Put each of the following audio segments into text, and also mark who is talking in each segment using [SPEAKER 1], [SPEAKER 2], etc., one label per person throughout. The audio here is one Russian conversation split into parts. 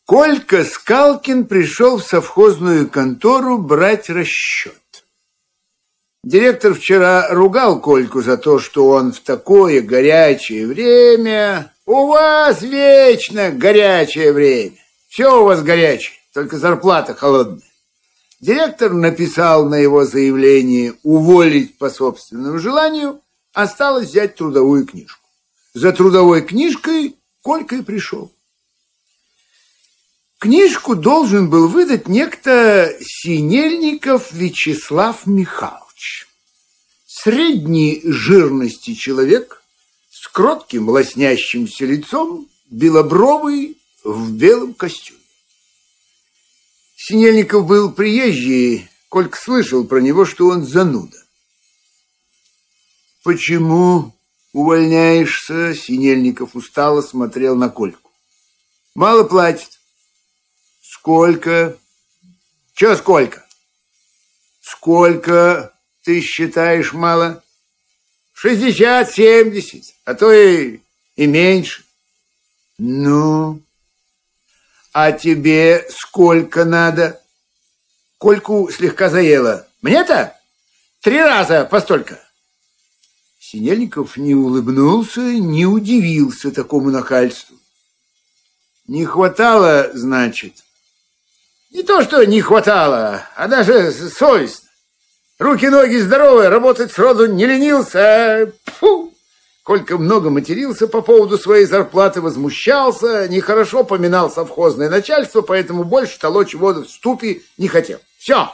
[SPEAKER 1] Колька Скалкин пришел в совхозную контору брать расчет. Директор вчера ругал Кольку за то, что он в такое горячее время... У вас вечно горячее время. Все у вас горячее, только зарплата холодная. Директор написал на его заявление уволить по собственному желанию, осталось взять трудовую книжку. За трудовой книжкой Колька и пришел. Книжку должен был выдать некто Синельников Вячеслав Михайлович. Средней жирности человек, с кротким лоснящимся лицом, белобровый, в белом костюме. Синельников был приезжий, Колька слышал про него, что он зануда. «Почему увольняешься?» Синельников устало смотрел на Кольку. «Мало платит». «Сколько?» «Чё сколько?» «Сколько ты считаешь мало?» 60, 70, а то и меньше. «Ну, а тебе сколько надо?» Кольку слегка заело. «Мне-то 3 раза постолько». Синельников не улыбнулся, не удивился такому нахальству. «Не хватало, значит?» «Не то, что не хватало, а даже совестно. Руки-ноги здоровые, работать сроду не ленился. Фу!» Колька много матерился по поводу своей зарплаты, возмущался, нехорошо поминал совхозное начальство, поэтому больше толочь воду в ступе не хотел. Все.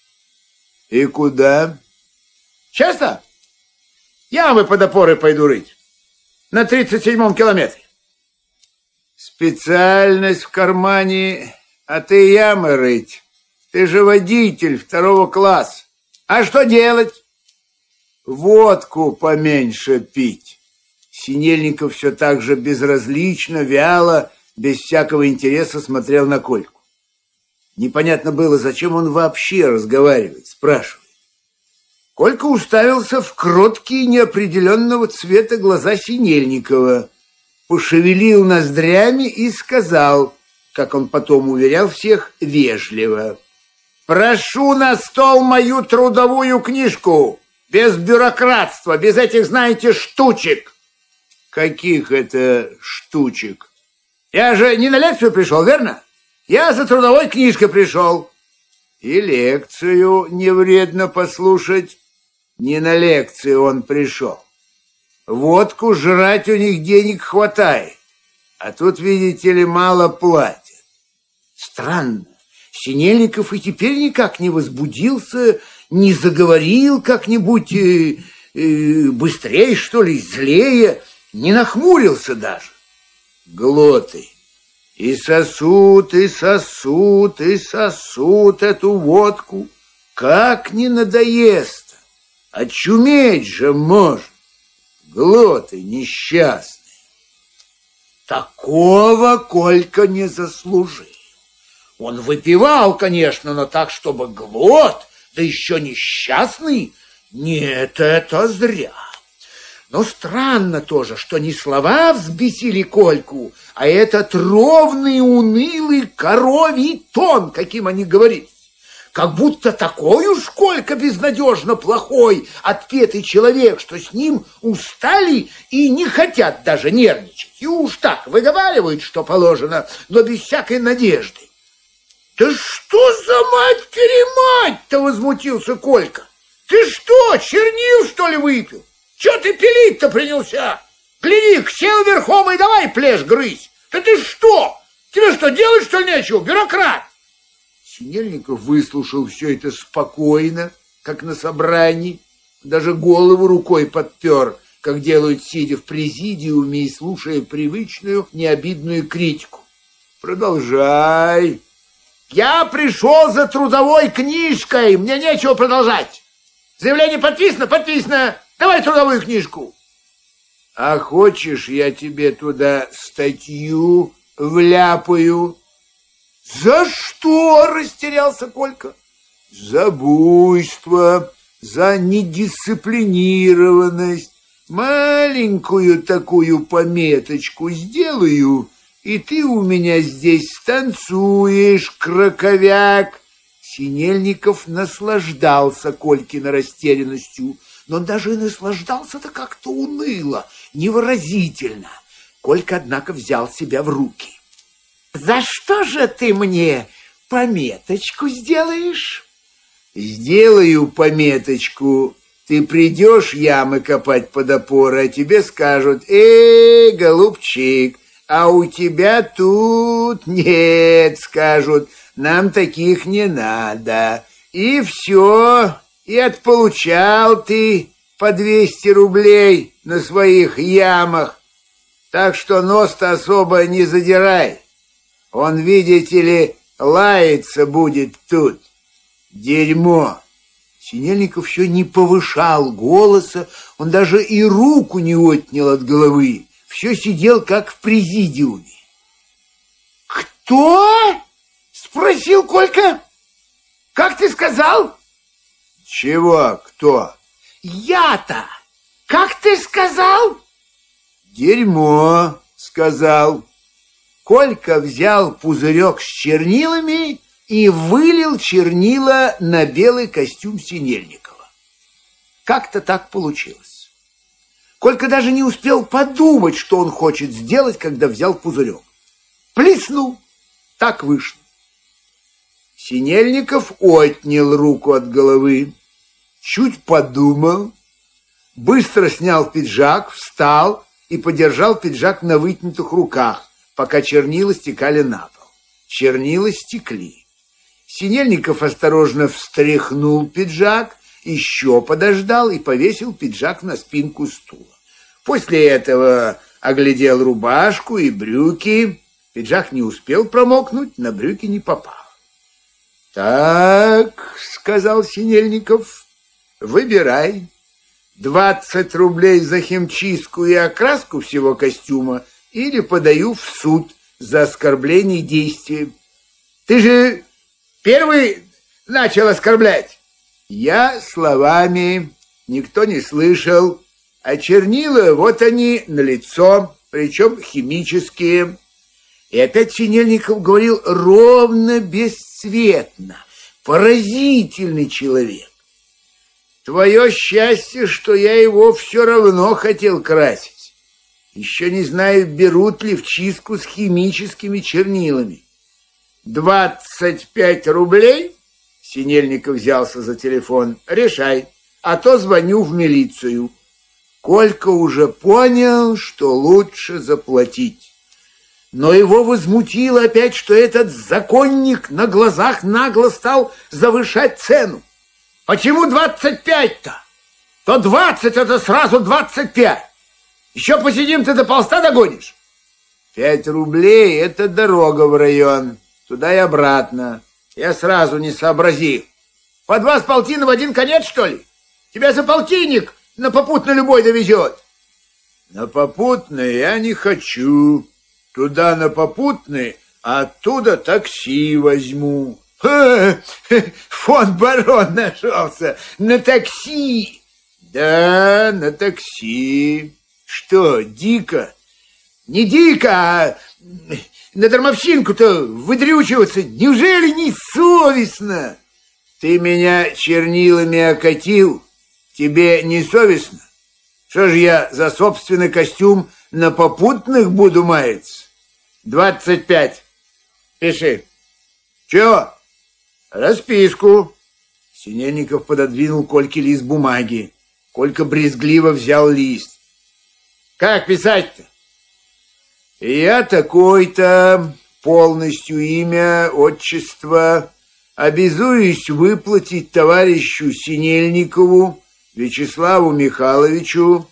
[SPEAKER 1] «И куда?» «Часто? Ямы под опорой пойду рыть. На 37-м километре». «Специальность в кармане, а ты ямы рыть. Ты же водитель 2-го класса. А что делать?» «Водку поменьше пить». Синельников все так же безразлично, вяло, без всякого интереса смотрел на Кольку. Непонятно было, зачем он вообще разговаривает, спрашивает. Колька уставился в кроткие неопределенного цвета глаза Синельникова, пошевелил ноздрями и сказал, как он потом уверял всех, вежливо: «Прошу на стол мою трудовую книжку, без бюрократства, без этих, знаете, штучек». «Каких это штучек?» «Я же не на лекцию пришел, верно? Я за трудовой книжкой пришел». «И лекцию не вредно послушать». Не на лекцию он пришел. Водку жрать у них денег хватает, а тут, видите ли, мало платят. Странно. Синельников и теперь никак не возбудился, не заговорил как-нибудь быстрее, что ли, злее, не нахмурился даже. Глоты. И сосут, и сосут, и сосут эту водку. Как не надоест? Очуметь же можно. Глоты несчастные. Такого Колька не заслужил. Он выпивал, конечно, но так, чтобы глот, да еще несчастный. Нет, это зря. Но странно тоже, что не слова взбесили Кольку, а этот ровный, унылый коровий тон, каким они говорили. Как будто такой уж Колька безнадежно плохой, отпетый человек, что с ним устали и не хотят даже нервничать. И уж так выговаривают, что положено, но без всякой надежды. «Да что за мать-перемать-то?» — возмутился Колька. «Ты что, чернил, что ли, выпил? Че ты пилить-то принялся? Гляди-ка, сел верхом и давай плешь грызть. Да ты что? Тебе что, делать, что ли, нечего, бюрократ?» Синельников выслушал все это спокойно, как на собрании, даже голову рукой подпер, как делают, сидя в президиуме и слушая привычную, необидную критику. «Продолжай». «Я пришел за трудовой книжкой, мне нечего продолжать. Заявление подписано? Подписано. Давай трудовую книжку». «А хочешь, я тебе туда статью вляпаю?» «За что?» — растерялся Колька. «За буйство, за недисциплинированность. Маленькую такую пометочку сделаю, и ты у меня здесь станцуешь, краковяк. Синельников наслаждался Колькиной растерянностью, но он даже и наслаждался-то как-то уныло, невыразительно. Колька, однако, взял себя в руки. «За что же ты мне пометочку сделаешь?» «Сделаю пометочку. Ты придешь ямы копать под опоры, а тебе скажут: голубчик, а у тебя тут нет, скажут, нам таких не надо. И все, и отполучал ты по 200 рублей на своих ямах. Так что нос-то особо не задирай. Он, видите ли, лаяться будет тут. Дерьмо!» Синельников еще не повышал голоса, он даже и руку не отнял от головы. Все сидел, как в президиуме. «Кто?» — спросил Колька. «Как ты сказал?» «Чего кто?» «Я-то! Как ты сказал?» «Дерьмо», — сказал. Колька взял пузырек с чернилами и вылил чернила на белый костюм Синельникова. Как-то так получилось. Колька даже не успел подумать, что он хочет сделать, когда взял пузырек. Плеснул. Так вышло. Синельников отнял руку от головы, чуть подумал, быстро снял пиджак, встал и подержал пиджак на вытянутых руках, пока чернила стекали на пол. Чернила стекли. Синельников осторожно встряхнул пиджак, еще подождал и повесил пиджак на спинку стула. После этого оглядел рубашку и брюки. Пиджак не успел промокнуть, на брюки не попал. «Так, — сказал Синельников, — выбирай. 20 рублей за химчистку и окраску всего костюма или подаю в суд за оскорбление действия». «Ты же первый начал оскорблять!» «Я словами, никто не слышал, а чернила вот они налицо, причем химические». И опять Синельников говорил ровно, бесцветно. Поразительный человек. «Твое счастье, что я его все равно хотел красить. Еще не знаю, берут ли в чистку с химическими чернилами. 25 рублей?» Синельников взялся за телефон. «Решай, а то звоню в милицию». Колька уже понял, что лучше заплатить. Но его возмутило опять, что этот законник на глазах нагло стал завышать цену. «Почему 25-то? То 20, это сразу 25. Еще посидим, ты до полста догонишь?» 5 рублей — это дорога в район, туда и обратно. Я сразу не сообразил. По 2 с полтина в один конец, что ли? Тебя за полтинник на попутный любой довезет. На попутный я не хочу. Туда на попутный, а оттуда такси возьму. Фон барон нашелся. На такси. Да, на такси. Что, дико? Не дико, а на дармовщинку-то выдрючиваться. Неужели не совестно? Ты меня чернилами окатил. Тебе не совестно? Что ж я за собственный костюм на попутных буду маяться? 25. Пиши. Чего? Расписку. Синельников пододвинул Кольке лист бумаги. Колька брезгливо взял лист. Как писать-то? Я такой-то, полностью имя, отчество, обязуюсь выплатить товарищу Синельникову Вячеславу Михайловичу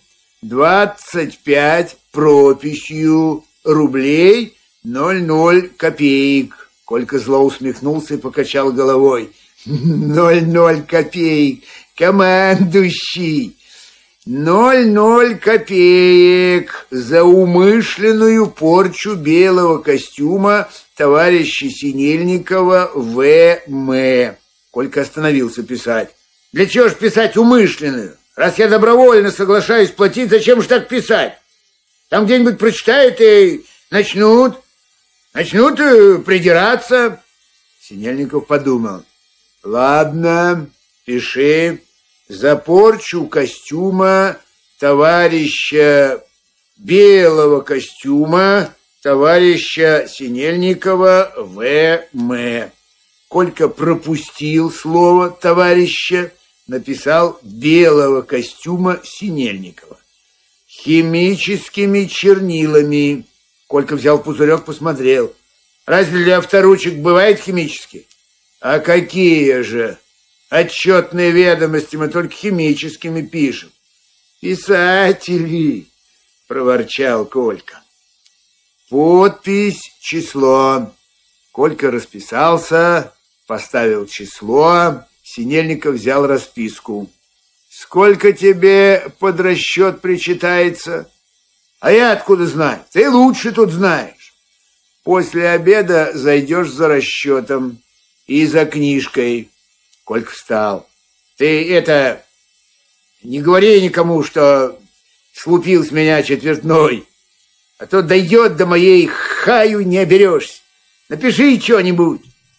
[SPEAKER 1] 25 прописью рублей 00 копеек. Колька зло усмехнулся и покачал головой. 00 копеек, командующий. 00 копеек за умышленную порчу белого костюма товарища Синельникова В.М. Колька остановился писать. Для чего ж писать умышленную? Раз я добровольно соглашаюсь платить, зачем же так писать? Там где-нибудь прочитают и начнут. Начнут придираться. Синельников подумал. Ладно, пиши. За порчу костюма товарища белого костюма товарища Синельникова В.М. Колька пропустил слово товарища, написал белого костюма Синельникова. Химическими чернилами. Колька взял пузырек, посмотрел. Разве для авторучек бывает химические? А какие же? Отчетные ведомости мы только химическими пишем. Писатели, проворчал Колька. Подпись, число. Колька расписался, поставил число. Синельников взял расписку. Сколько тебе под расчет причитается? А я откуда знаю? Ты лучше тут знаешь. После обеда зайдешь за расчетом и за книжкой. Колька встал. Ты это... Не говори никому, что слупил с меня четвертной. А то дойдет до моей хаю, не оберешься. Напиши что-нибудь.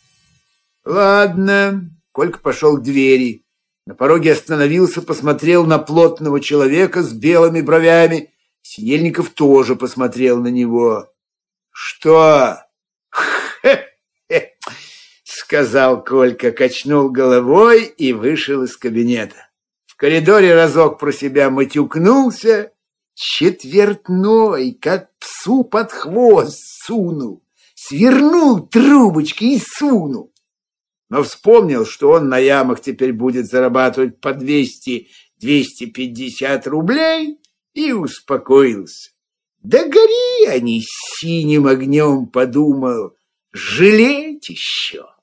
[SPEAKER 1] Ладно. Колька пошел к двери. На пороге остановился, посмотрел на плотного человека с белыми бровями. Синельников тоже посмотрел на него. Что? Сказал Колька, качнул головой и вышел из кабинета. В коридоре разок про себя матюкнулся. Четвертной, как псу под хвост сунул. Свернул трубочки и сунул. Но вспомнил, что он на ямах теперь будет зарабатывать по 200-250 рублей, и успокоился. Да гори они синим огнем, подумал, жалеть еще.